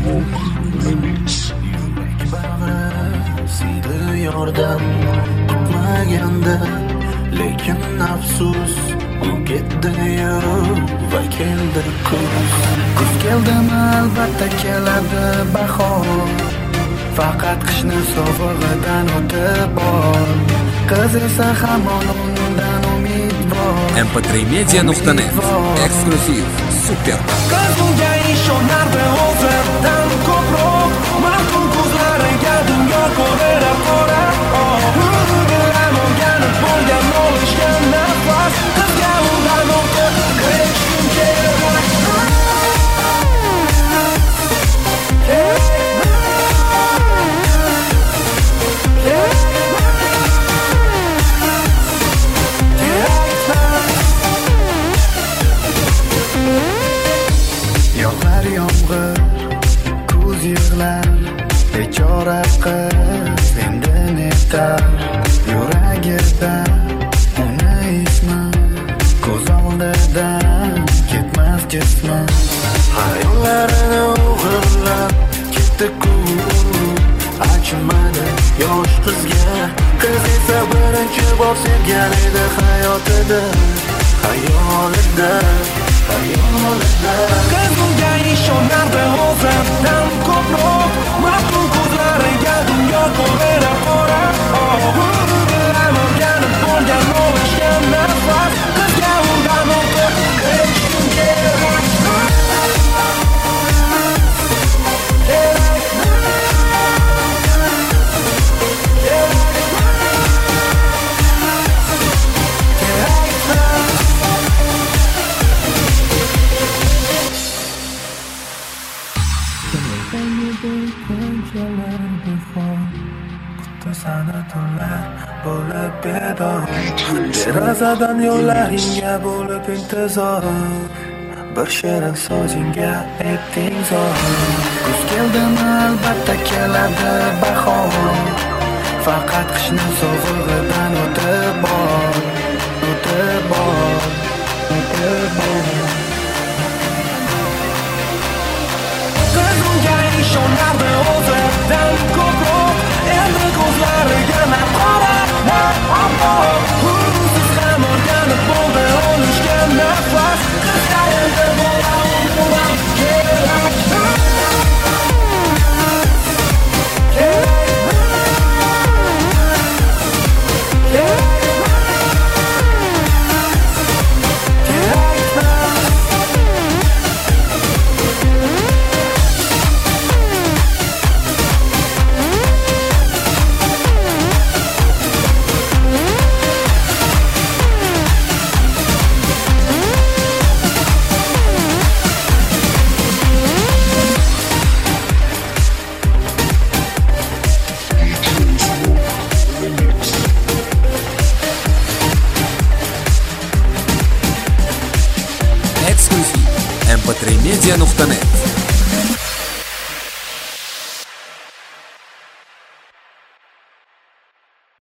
Yurak bag'ri siydi yordam kutmaganda, lekin afsus u ketdi-yu va keldi kuz. Kuz keldimi albatta keladi bahor, faqat qishni sovug'idan o'tib bor. Qiz esa hamon undan umidvor. mp3media.net eksklyuziv super. Qiz unga ishonardi o'zidan ko'proq, mardum ko'zlariga dunyo ko'rinar qora. Bilan o'rganib bo'lgan olishgan nafas, qizga undan o'tib kirishim kerak. Yog'ar yomg'ir, kuz yig'lar, bechora qiz endi netar. Yuragida uni ismi, ko'z oldidan ketmas jismi. Hayollarini o'g'irlab ketdi-ku, achinmadi yosh qizga. Qiz esa birinchi bor sevgan edi hayotida, hayolida. Qiz unga ishonardi o'zidan ko'proq, mardum ko'zlariga dunyo ko'rinar qora. Bilan o'rganib bo'lgan olishgan nafas, qizga undan o'tib kirishim kerak. Sana tunlar bo'lib bedor, derazadan yo'llaringga bo'lib intizor, bir shirin so'zingga etding zor. Kuz keldimi albatta keladi bahor, faqat qishni sovug'idan o'tib bor, o'tib bor, o'tib bor. Qiz unga ishonardi o'zidan ko'proq, endi ko'zlariga na qora, na oq. Siz ham o'rganib bo'ldi olishgan nafas, qizga endi bo'la umuman kerak. mp3media.net